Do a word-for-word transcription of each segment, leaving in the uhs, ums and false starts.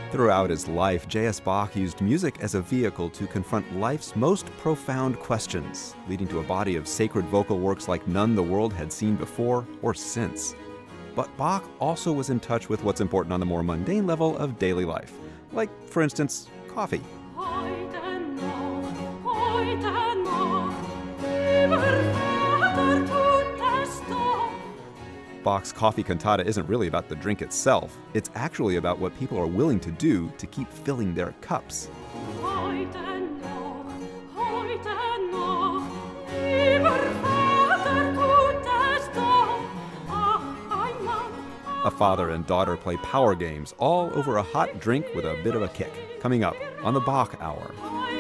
Throughout his life, J S. Bach used music as a vehicle to confront life's most profound questions, leading to a body of sacred vocal works like none the world had seen before or since. But Bach also was in touch with what's important on the more mundane level of daily life, like, for instance, coffee. Bach's Coffee Cantata isn't really about the drink itself. It's actually about what people are willing to do to keep filling their cups. A father and daughter play power games all over a hot drink with a bit of a kick. Coming up on the Bach Hour.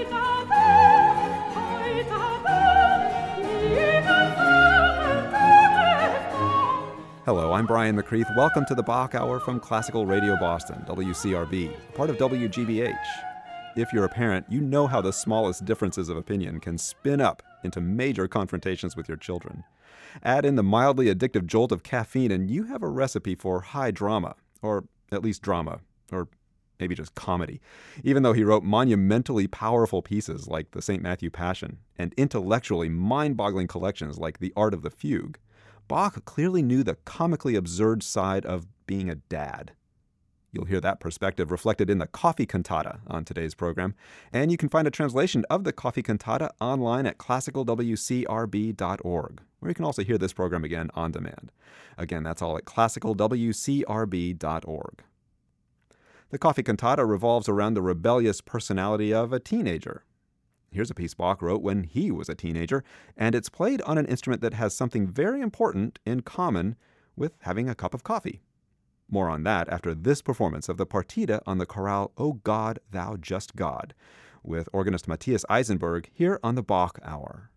Hello, I'm Brian McCreath. Welcome to the Bach Hour from Classical Radio Boston, W C R B, part of W G B H. If you're a parent, you know how the smallest differences of opinion can spin up into major confrontations with your children. Add in the mildly addictive jolt of caffeine and you have a recipe for high drama, or at least drama, or maybe just comedy. Even though he wrote monumentally powerful pieces like the Saint Matthew Passion and intellectually mind-boggling collections like The Art of the Fugue, Bach clearly knew the comically absurd side of being a dad. You'll hear that perspective reflected in the Coffee Cantata on today's program, and you can find a translation of the Coffee Cantata online at classical w c r b dot org, where you can also hear this program again on demand. Again, that's all at classical w c r b dot org. The Coffee Cantata revolves around the rebellious personality of a teenager. Here's a piece Bach wrote when he was a teenager, and it's played on an instrument that has something very important in common with having a cup of coffee. More on that after this performance of the Partita on the chorale O God, Thou Just God, with organist Matthias Eisenberg here on the Bach Hour.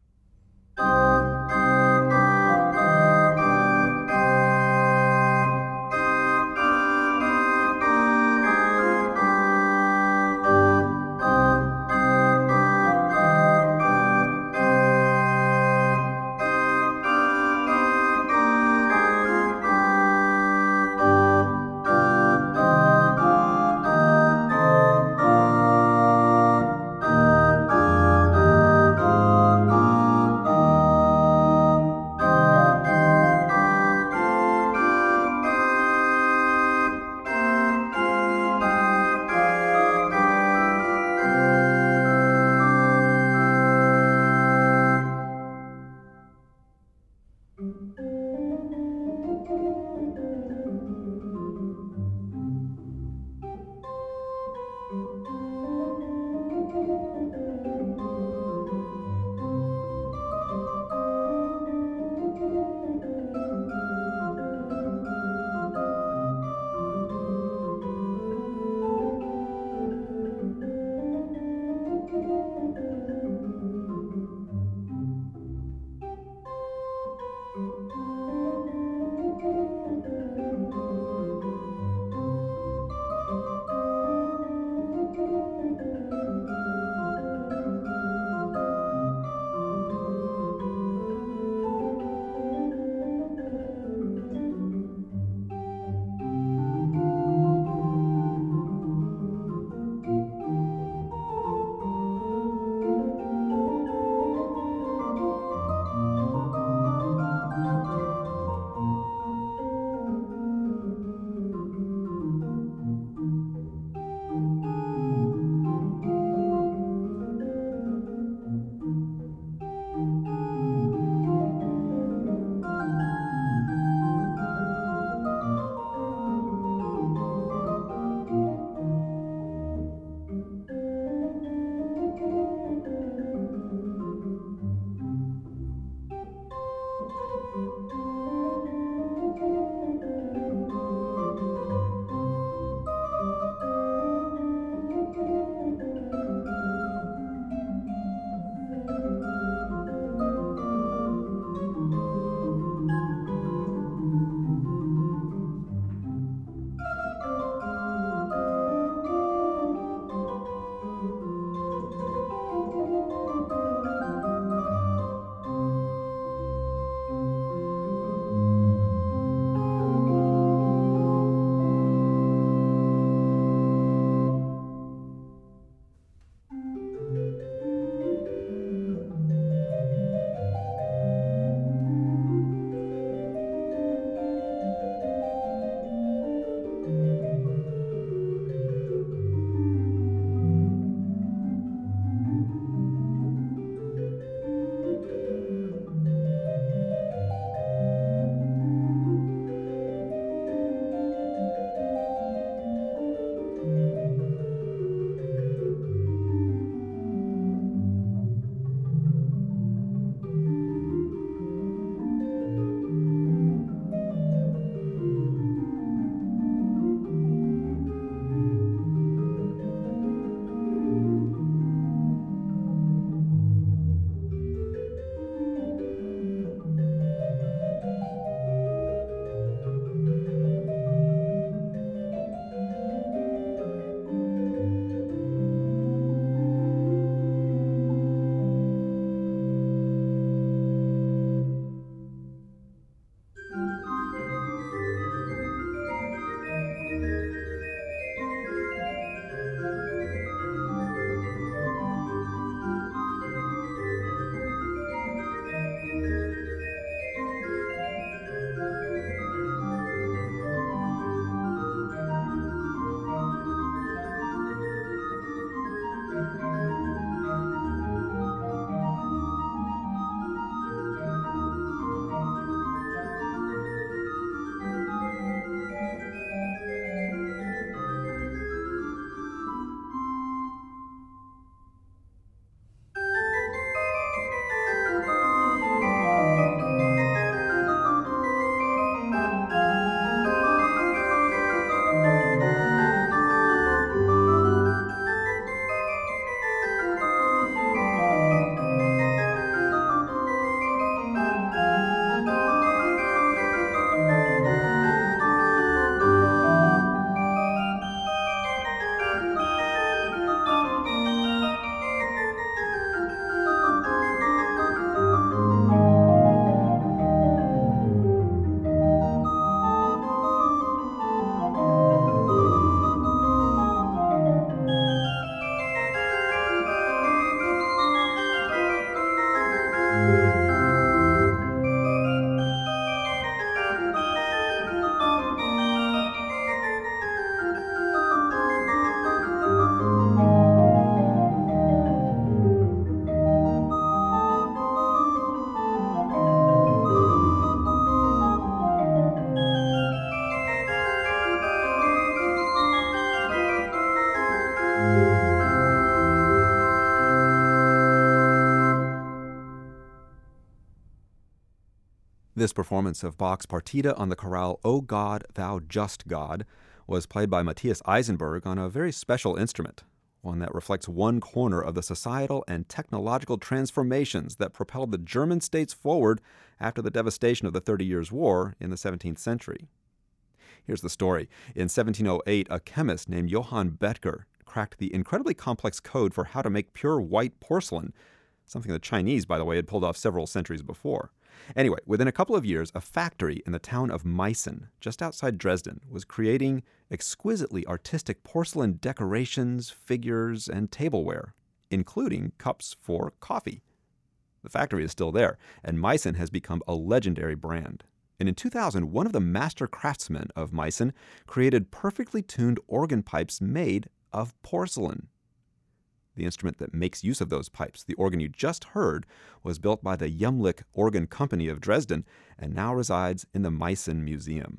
This performance of Bach's Partita on the chorale O God, Thou Just God was played by Matthias Eisenberg on a very special instrument, one that reflects one corner of the societal and technological transformations that propelled the German states forward after the devastation of the Thirty Years' War in the seventeenth century. Here's the story. In seventeen oh eight, a chemist named Johann Bethger cracked the incredibly complex code for how to make pure white porcelain, something the Chinese, by the way, had pulled off several centuries before. Anyway, within a couple of years, a factory in the town of Meissen, just outside Dresden, was creating exquisitely artistic porcelain decorations, figures, and tableware, including cups for coffee. The factory is still there, and Meissen has become a legendary brand. And in two thousand, one of the master craftsmen of Meissen created perfectly tuned organ pipes made of porcelain. The instrument that makes use of those pipes, the organ you just heard, was built by the Jumlich Organ Company of Dresden and now resides in the Meissen Museum.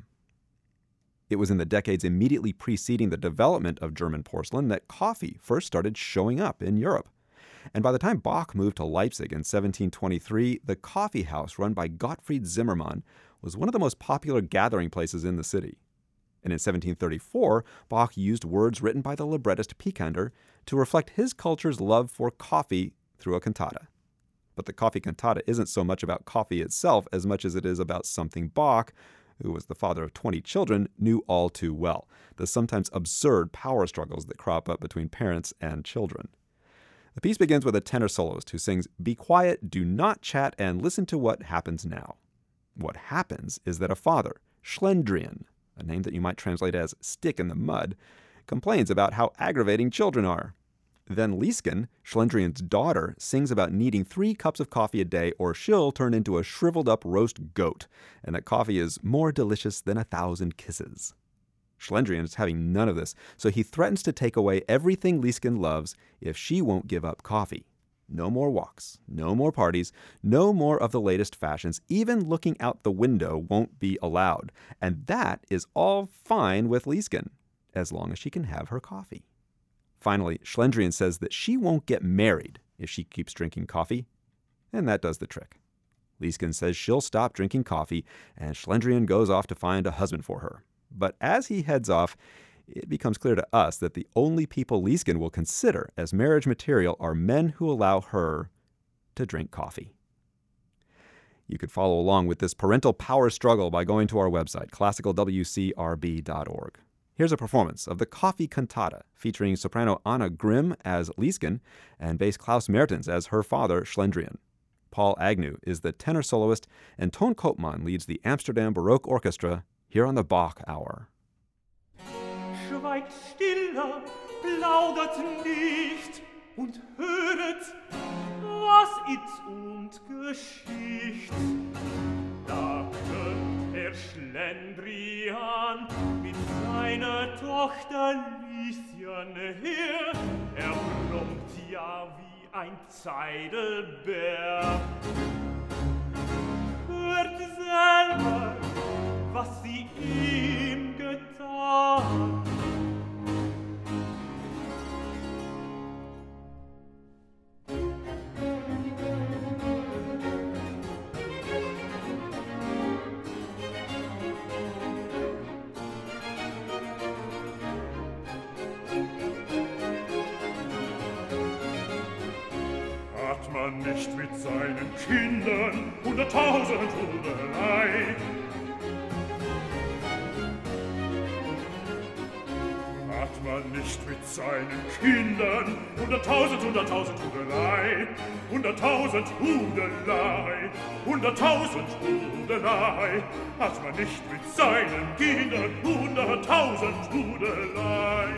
It was in the decades immediately preceding the development of German porcelain that coffee first started showing up in Europe. And by the time Bach moved to Leipzig in seventeen twenty-three, the coffee house run by Gottfried Zimmermann was one of the most popular gathering places in the city. And in seventeen thirty-four, Bach used words written by the librettist Picander to reflect his culture's love for coffee through a cantata. But the coffee cantata isn't so much about coffee itself as much as it is about something Bach, who was the father of twenty children, knew all too well, the sometimes absurd power struggles that crop up between parents and children. The piece begins with a tenor soloist who sings, "Be quiet, do not chat, and listen to what happens now." What happens is that a father, Schlendrian, a name that you might translate as stick in the mud, complains about how aggravating children are. Then Liesken, Schlendrian's daughter, sings about needing three cups of coffee a day or she'll turn into a shriveled up roast goat, and that coffee is more delicious than a thousand kisses. Schlendrian is having none of this, so he threatens to take away everything Liesken loves if she won't give up coffee. No more walks, no more parties, no more of the latest fashions. Even looking out the window won't be allowed. And that is all fine with Liesken, as long as she can have her coffee. Finally, Schlendrian says that she won't get married if she keeps drinking coffee, and that does the trick. Liesken says she'll stop drinking coffee, and Schlendrian goes off to find a husband for her. But as he heads off, it becomes clear to us that the only people Liesken will consider as marriage material are men who allow her to drink coffee. You could follow along with this parental power struggle by going to our website, classical w c r b dot org. Here's a performance of the Coffee Cantata, featuring soprano Anna Grimm as Liesken and bass Klaus Mertens as her father, Schlendrian. Paul Agnew is the tenor soloist, and Ton Koopman leads the Amsterdam Baroque Orchestra here on the Bach Hour. Schweigt stille, plaudert nicht und höret, was ist und Geschicht. Da kommt Herr Schlendrian mit seiner Tochter Lieschen her. Er brummt ja wie ein Zeidelbär. Hört selber, was sie ihm getan. Hat man nicht mit seinen Kindern hunderttausend Hudelei? Hat man nicht mit seinen Kindern hunderttausend, hunderttausend Hudelei? Hunderttausend Hudelei, hunderttausend Hudelei. Hat man nicht mit seinen Kindern hunderttausend Hudelei?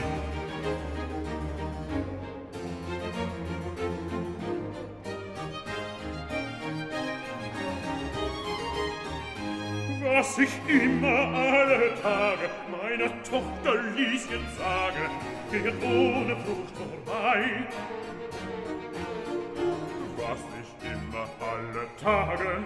Was ich immer alle Tage meiner Tochter Lieschen sage, geht ohne Frucht vorbei. Was ich immer alle Tage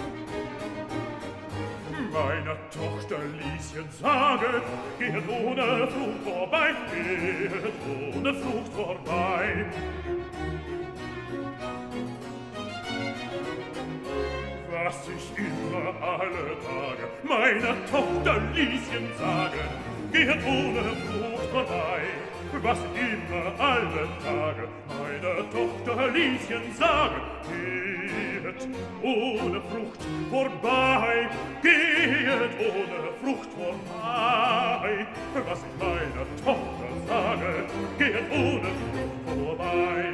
meiner Tochter Lieschen sage, geht ohne Frucht vorbei, geht ohne Frucht vorbei. was ich immer alle Tage meiner Tochter Lieschen sage, geht ohne Frucht vorbei. Was immer alle Tage meiner Tochter Lieschen sage, geht ohne Frucht vorbei, geht ohne Frucht vorbei. Was ich meiner Tochter sage, geht ohne Frucht vorbei.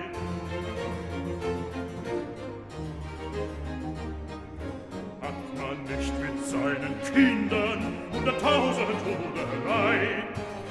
Hat man nicht mit seinen Kindern hunderttausend Hudelei,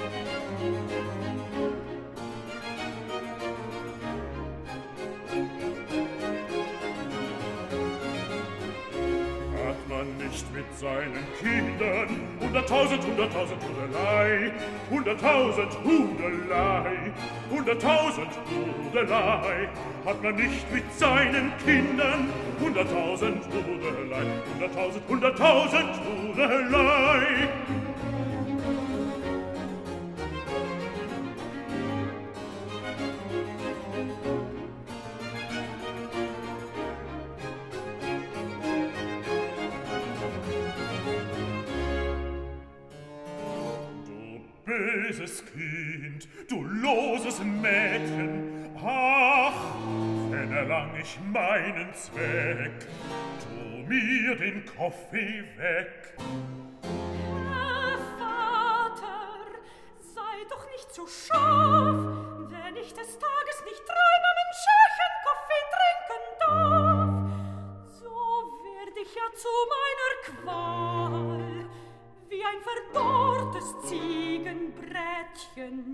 nicht mit seinen Kindern hunderttausend, hunderttausend Hudelei, hunderttausend Hudelei, hunderttausend Hudelei. Hat man nicht mit seinen Kindern hunderttausend Hudelei, hunderttausend, hunderttausend Hudelei. Böses Kind, du loses Mädchen, ach, wenn erlang ich meinen Zweck, tu mir den Kaffee weg. Herr Vater, sei doch nicht so scharf, wenn ich des Tages nicht drei meinen schöchen Kaffee trinken darf, so werd ich ja zu meiner Qual, wie ein verdorrtes Ziegenbrätchen.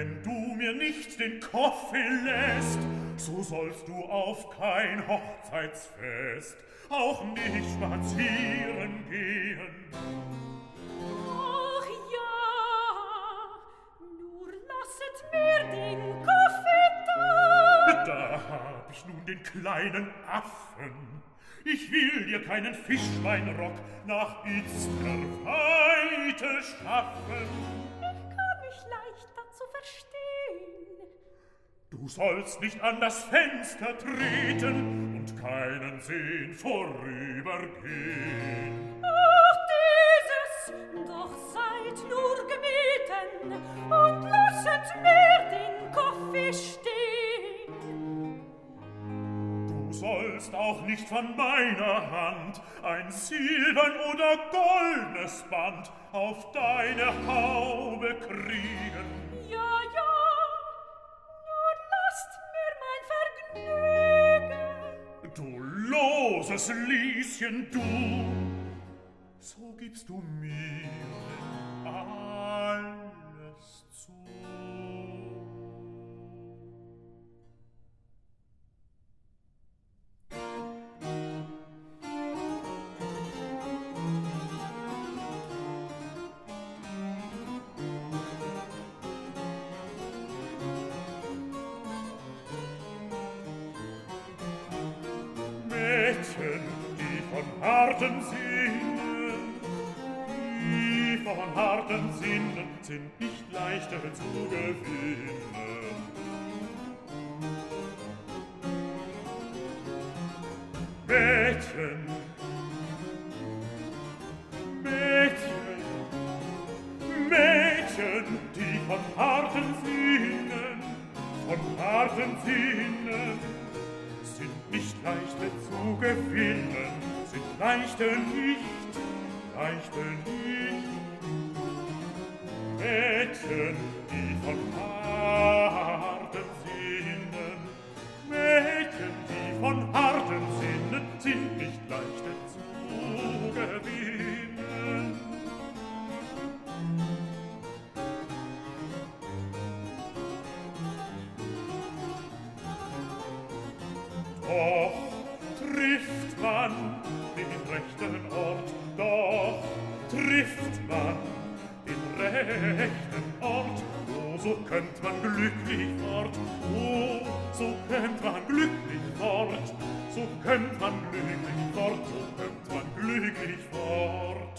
Wenn du mir nicht den Kaffee lässt, so sollst du auf kein Hochzeitsfest, auch nicht spazieren gehen. Ach ja, nur lasset mir den Kaffee da. Da hab ich nun den kleinen Affen. Ich will dir keinen Fischbeinrock nach Itzner Weite schaffen. Ich kann mich leicht dazu verstehen. Du sollst nicht an das Fenster treten und keinen sehen vorübergehen. Ach, dieses, doch seid nur gebeten und lasset mir den Kaffee stehen. Du sollst auch nicht von meiner Hand ein silbern oder goldenes Band auf deine Haube kriegen. Ja, ja, nur lasst mir mein Vergnügen. Du loses Lieschen, du, so gibst du mir alles zu. Mädchen, die von harten Sinnen, die von harten Sinnen sind nicht leichter zu gewinnen. Mädchen, Mädchen, Mädchen, die von harten Sinnen, von harten Sinnen, sind nicht leichter zu gewinnen, sind leichter nicht, leichter nicht. Mädchen, die von harten Sinnen, Mädchen, die von harten Sinnen, sind nicht leichter zu gewinnen. Doch trifft man den rechten Ort, doch trifft man den rechten Ort. Oh, so könnt man glücklich fort, oh, so könnt man glücklich fort, so könnt man glücklich fort, so könnt man glücklich fort.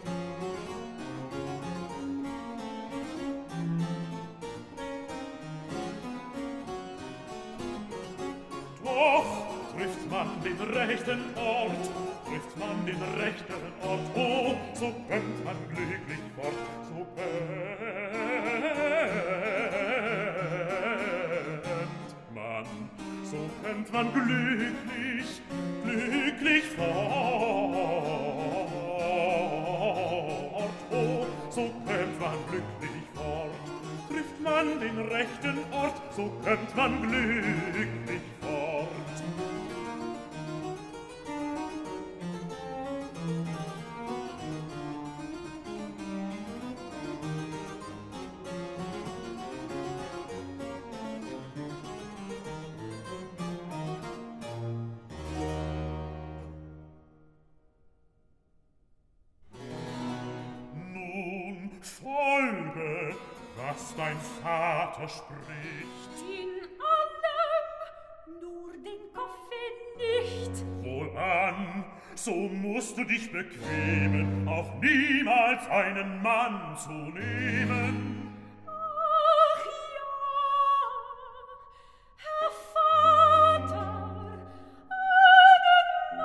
Doch trifft man den rechten Ort, trifft man den rechten Ort, oh, so könnt man glücklich fort, so könnt man, so könnt man glücklich, glücklich fort, oh, so könnt man glücklich fort, trifft man den rechten Ort, so könnt man glücklich fort. Nun folge, was dein Vater spricht. In allem, nur den Kaffee nicht. Wohlan, so musst du dich bequemen, auch niemals einen Mann zu nehmen. Ach ja, Herr Vater, einen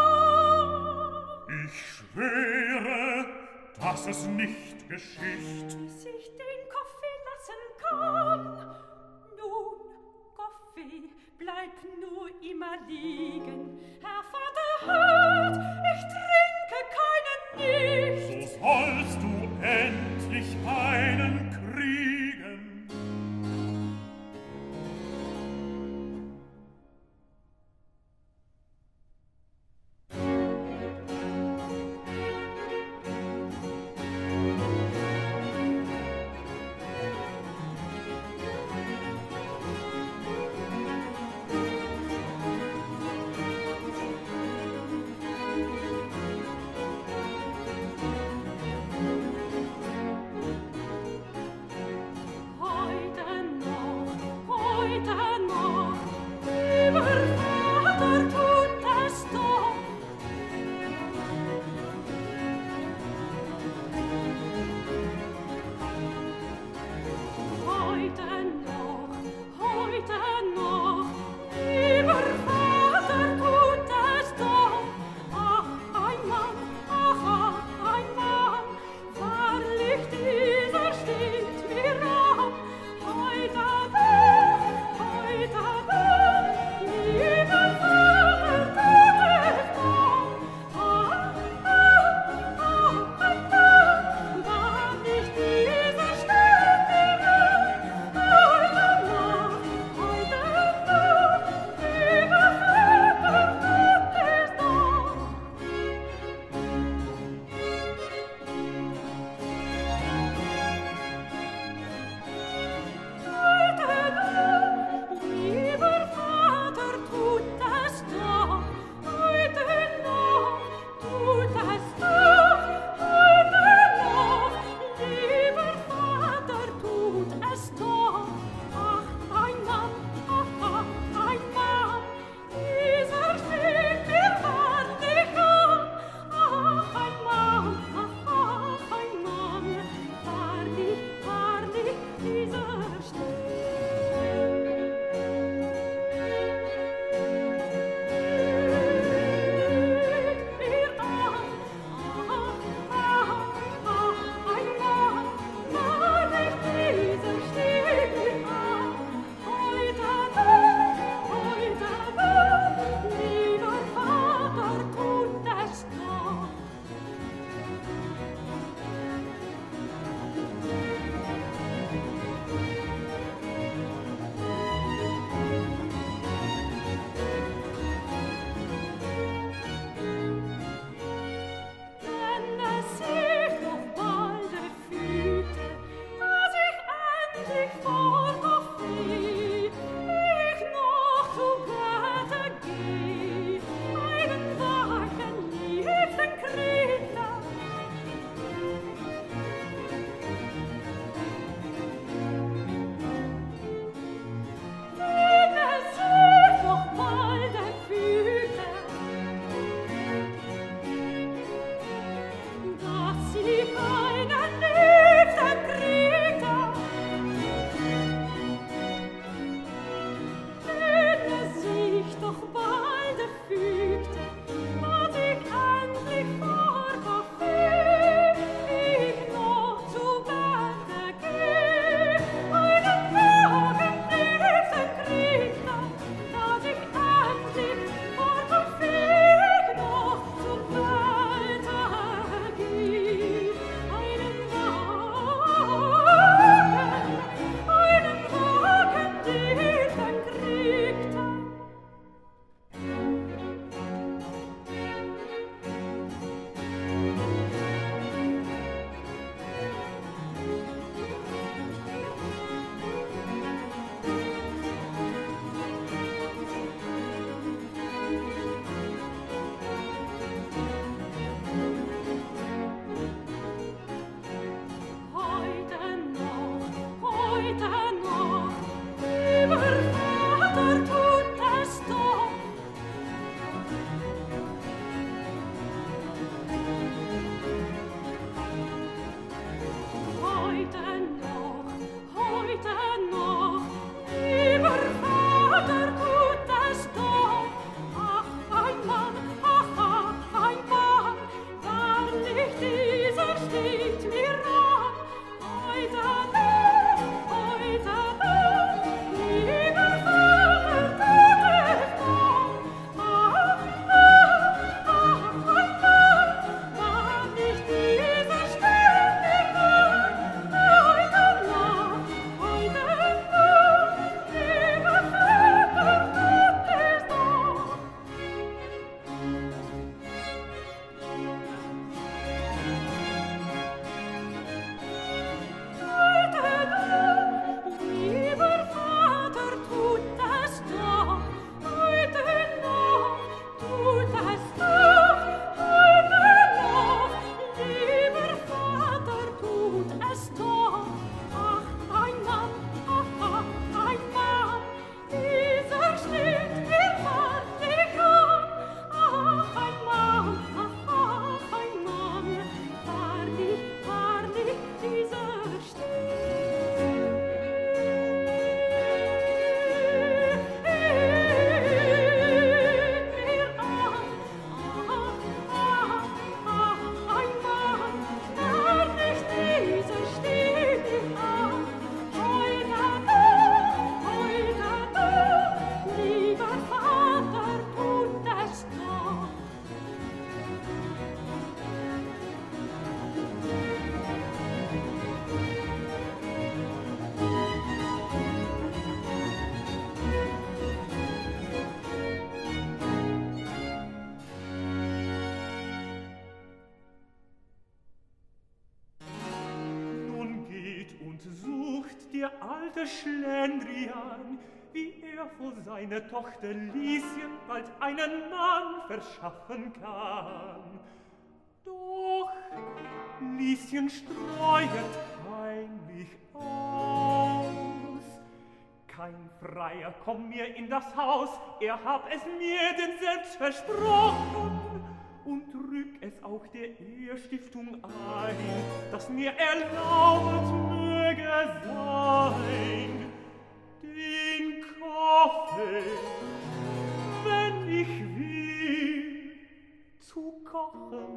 Mann. Ich schwöre, dass es nicht geschieht. Bis ich den Kaffee lassen kann. Nun, Kaffee, bleib nur immer liegen. Herr Vater, hört, ich trinke keinen nicht. So sollst du endlich einen kriegen. alte Schlendrian, wie er vor seiner Tochter Lieschen bald einen Mann verschaffen kann. Doch Lieschen streuet heimlich aus. Kein Freier kommt mir in das Haus, er hab es mir denn selbst versprochen. Und rück es auch der Ehestiftung ein, dass mir erlaubt möge sein, den Kaffee, wenn ich will, zu kochen.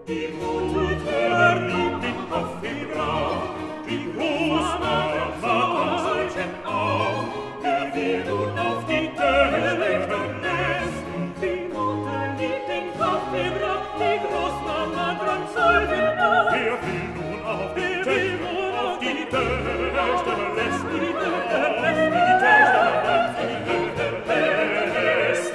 Die Mutter liebt den Kaffee brav, die Großmama solchen auch. Wer will nun auf die Töchter verlässt? Die Mutter liebt den Kaffee brav, die Großmama dran solchen auch. Wer will nun auf die Töchter, auf die Töchter verlässt? Die Töchter lässt, die Töchter lässt, die Töchter lässt.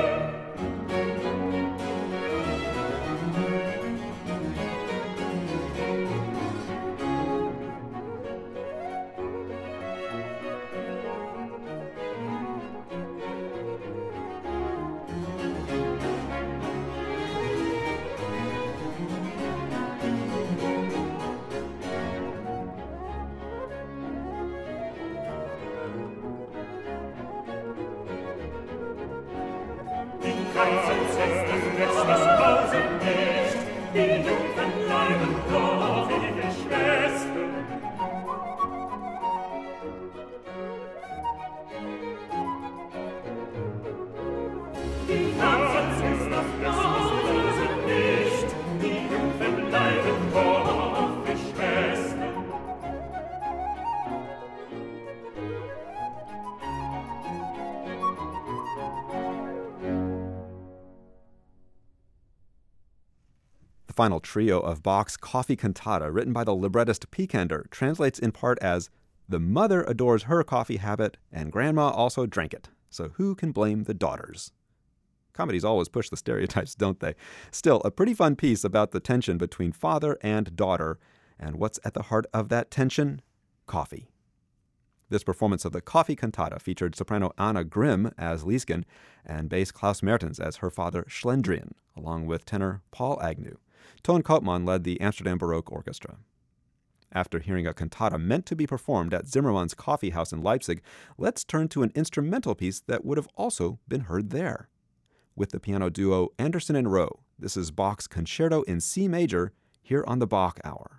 The final trio of Bach's Coffee Cantata, written by the librettist Picander, translates in part as, "The mother adores her coffee habit, and grandma also drank it, so who can blame the daughters?" Comedies always push the stereotypes, don't they? Still, a pretty fun piece about the tension between father and daughter, and what's at the heart of that tension? Coffee. This performance of the Coffee Cantata featured soprano Anna Grimm as Liesgen and bass Klaus Mertens as her father Schlendrian, along with tenor Paul Agnew. Toon Koopman led the Amsterdam Baroque Orchestra. After hearing a cantata meant to be performed at Zimmermann's Coffee House in Leipzig, let's turn to an instrumental piece that would have also been heard there. With the piano duo Anderson and Rowe, this is Bach's Concerto in C major, here on the Bach Hour.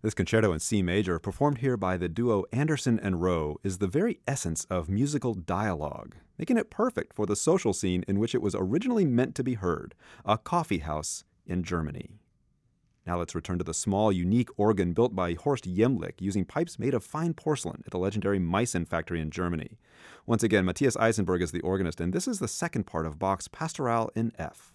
This concerto in C major, performed here by the duo Anderson and Rowe, is the very essence of musical dialogue, making it perfect for the social scene in which it was originally meant to be heard, a coffee house in Germany. Now let's return to the small, unique organ built by Horst Jemlich using pipes made of fine porcelain at the legendary Meissen factory in Germany. Once again, Matthias Eisenberg is the organist, and this is the second part of Bach's Pastoral in F.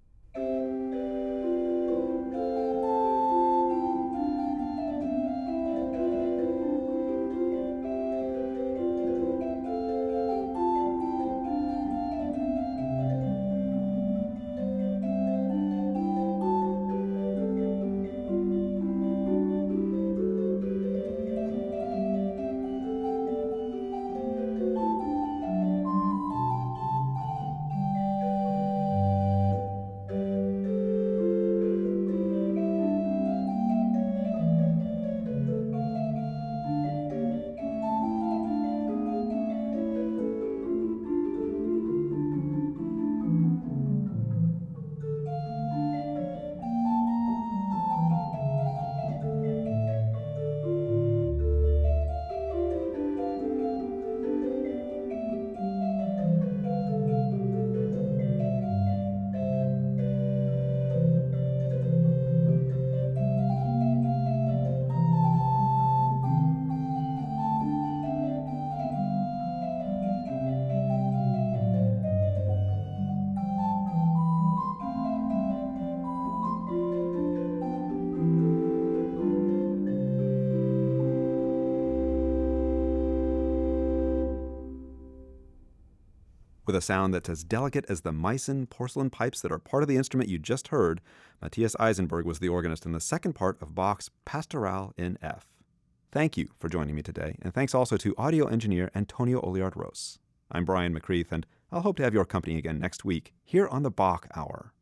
With a sound that's as delicate as the Meissen porcelain pipes that are part of the instrument you just heard, Matthias Eisenberg was the organist in the second part of Bach's Pastoral in F. Thank you for joining me today, and thanks also to audio engineer Antonio Oliard-Ros. I'm Brian McCreath, and I'll hope to have your company again next week here on the Bach Hour.